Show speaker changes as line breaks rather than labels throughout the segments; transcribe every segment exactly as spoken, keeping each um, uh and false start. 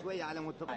شوي على متق...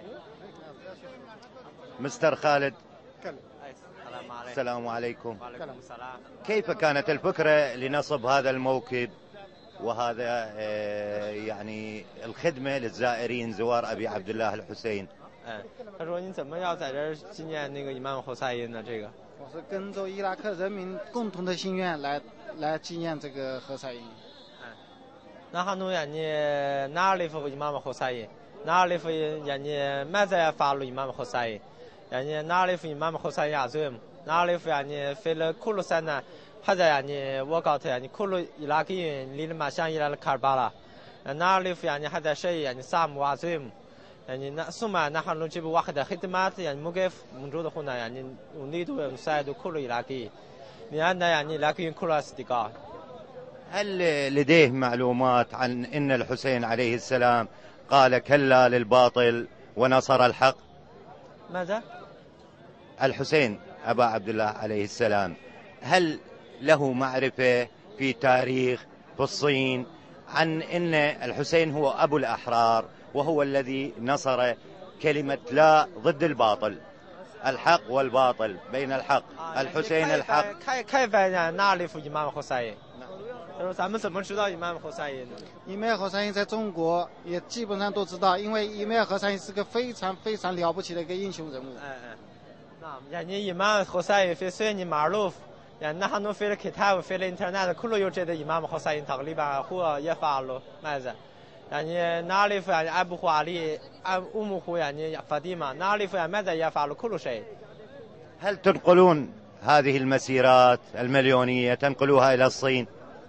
مستر خالد. السلام عليكم.
وعليكم السلام.
كيف كانت الفكرة لنصب هذا الموكب وهذا يعني الخدمة للزائرين زوار أبي عبد الله الحسين؟
他说你怎么要在这儿纪念那个伊玛目侯赛因呢？这个
我是跟着伊拉克人民共同的心愿来来纪念这个侯赛因。
那哈努yani naalifu伊玛目侯赛因 naalifu yani ماذا يفعل إمام حسين يعني نعرف إمام حسين عظيم نعرف يعني في كل سنة هذا يعني وقت يعني كل عراقي للمشان إلى كربلاء نعرف يعني هذا شيء يعني سام عظيم يعني ثم نحن نجيب واحدة خدمات يعني موقف موجودة هنا يعني نريد نساعد كل عراقي لأن يعني العراقيين كل أصدقاء.
هل لديه معلومات عن أن الحسين عليه السلام قال كلا للباطل ونصر الحق؟
ماذا؟
الحسين أبا عبد الله عليه السلام هل له معرفة في تاريخ في الصين عن أن الحسين هو أبو الأحرار وهو الذي نصر كلمة لا ضد الباطل الحق والباطل بين الحق الحسين الحق؟
كيف نعرف إمام حسين؟ 他说咱们怎么知道伊玛目侯赛因呢？
伊玛目侯赛因在中国也基本上都知道，因为伊玛目侯赛因是个非常非常了不起的一个英雄人物。
哎哎，那يعني إمام حسين في سن معروف يعني نحن في الكتاب في الإنترنت كله يوجد إمام حسين تقريبا هو يفعل ماذا؟ يعني نعرف يعني أبوه علي أمه يعني فاطمة نعرف ماذا يفعل كل شيء.
هل تنقلون هذه المسيرات المليونية تنقلوها إلى الصين؟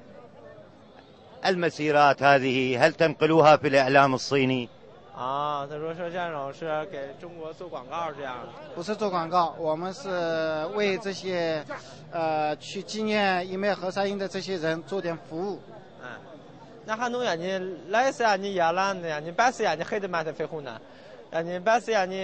المسيرات هذه هل تنقلوها في الإعلام الصيني؟
啊，他说是这种是给中国做广告这样。
不是做广告，我们是为这些呃去纪念伊玛目侯赛因的这些人做点服务。
嗯，那还能يعني ليس يعني يعلن يعني بس يعني خدمات في هنا يعني بس يعني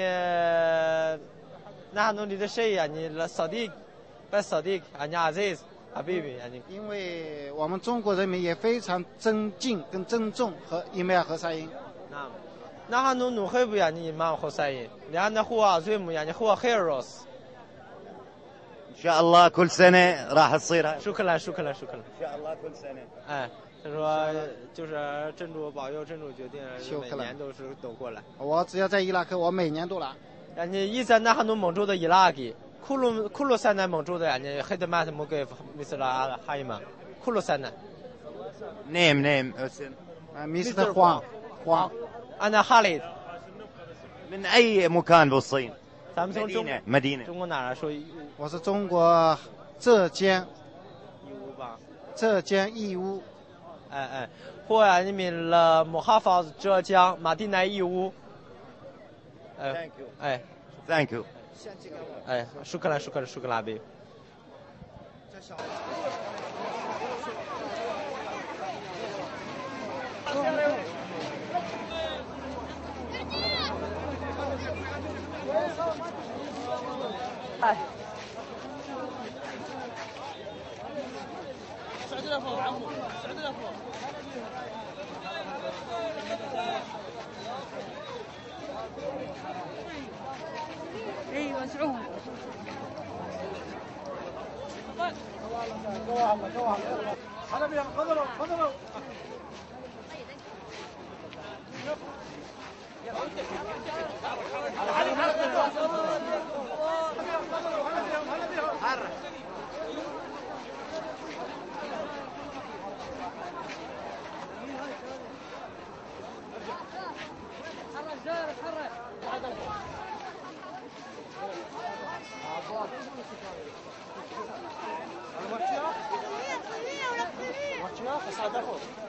نحن نريد شيء يعني صديق بس صديق يعني عزيز حبيبي يعني
因为我们中国人民也非常尊敬跟尊重和伊玛目侯赛因。
نعم نحن نحب يعني إمام حسين لأنه هو عظيم يعني هو هيروس.
إن شاء الله كل سنة راح تصير.
شكرا شكرا شكرا.
إن شاء الله كل سنة.
哎，他说就是真主保佑，真主决定，每年都是都过来。
我只要在伊拉克，我每年都来。
يعني إذا نحن موجود العراقي كل كل سنة موجود يعني خدمات موقف مثل هايما كل سنة.
نيم نيم اسم.
مستر خوان خوان.
أنا خالد.
من أي مكان بالصين؟
مدينة
مدينة.
中国哪儿说？
我是中国浙江。
义乌吧。
浙江义乌。
哎哎，هو يعني من محافظة浙江مدينة义乌。哎。
Thank you.
哎。
Thank you.
哎，شكرا شكرا شكرا حبيبي. 哎。سعد الافضل عمو سعد الافضل.
اي وسعوهم.
هلا بيهم تفضلوا تفضلوا.
الماتشات؟ الماتشات؟